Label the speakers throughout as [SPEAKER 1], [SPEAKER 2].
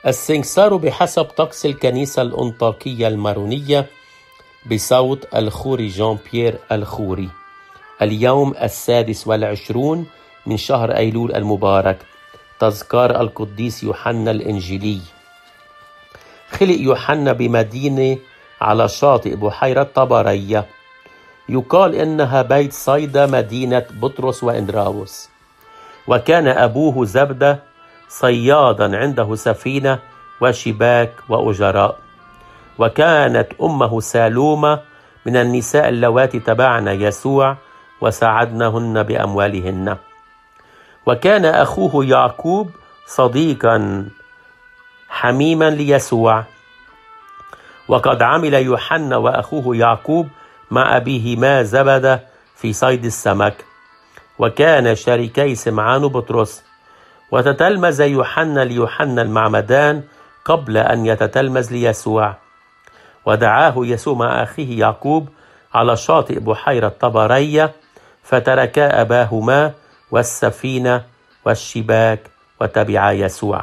[SPEAKER 1] السنكسار بحسب طقس الكنيسة الأنطاكية المارونية بصوت الخوري جان بيير الخوري. اليوم 26 من شهر أيلول المبارك، تذكار القديس يوحنا الإنجيلي. خلق يوحنا بمدينة على شاطئ بحيرة طبرية، يقال إنها بيت صيدا مدينة بطرس وإندراوس. وكان أبوه زبدة صيادا عنده سفينة وشباك وأجراء. وكانت أمه سالومة من النساء اللواتي تبعن يسوع وساعدنهن بأموالهن. وكان أخوه يعقوب صديقا حميما ليسوع. وقد عمل يوحنا وأخوه يعقوب مع أبيهما زبدة في صيد السمك، وكان شريكي سمعان بطرس. وتتلمذ يوحنا ليوحنا المعمدان قبل أن يتتلمذ ليسوع. ودعاه يسوع مع أخيه يعقوب على شاطئ بحيرة طبرية، فتركا أباهما والسفينة والشباك وتبعا يسوع.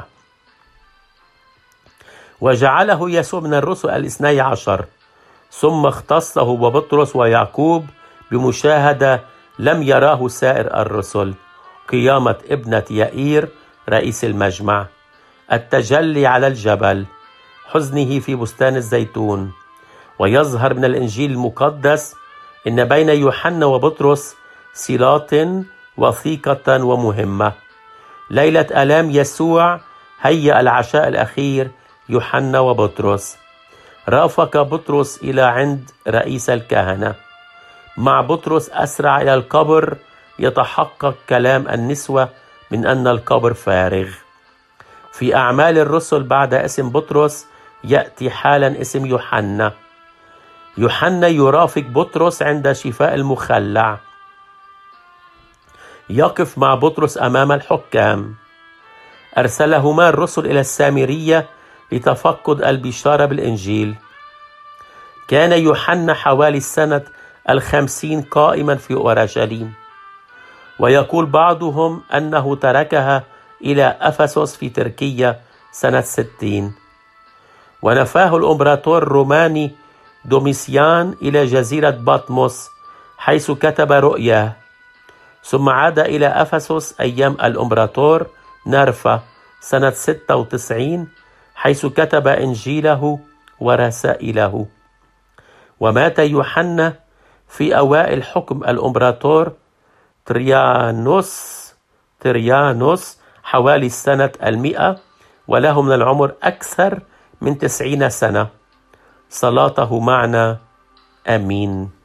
[SPEAKER 1] وجعله يسوع من الرسل 12، ثم اختصه وبطرس ويعقوب بمشاهدة لم يراه سائر الرسل: قيامة ابنة يائير رئيس المجمع، التجلي على الجبل، حزنه في بستان الزيتون. ويظهر من الإنجيل المقدس إن بين يوحنا وبطرس صلات وثيقة ومهمة. ليلة آلام يسوع هيأ العشاء الأخير يوحنا وبطرس. رافق بطرس إلى عند رئيس الكهنة. مع بطرس أسرع إلى القبر يتحقق كلام النسوة من أن القبر فارغ. في أعمال الرسل بعد اسم بطرس يأتي حالا اسم يوحنا. يوحنا يرافق بطرس عند شفاء المخلع. يقف مع بطرس أمام الحكام. أرسلهما الرسل إلى السامرية لتفقد البشارة بالإنجيل. كان يوحنا حوالي السنة 50 قائما في أورشليم، ويقول بعضهم أنه تركها إلى أفسس في تركيا سنة 60. ونفاه الإمبراطور الروماني دوميسيان إلى جزيرة بطمس حيث كتب رؤياه، ثم عاد إلى أفسس أيام الإمبراطور نرفة سنة 96 حيث كتب إنجيله ورسائله. ومات يوحنا في أوائل حكم الإمبراطور تريانوس حوالي السنة 100، وله من العمر أكثر من 90 سنة. صلاته معنا، آمين.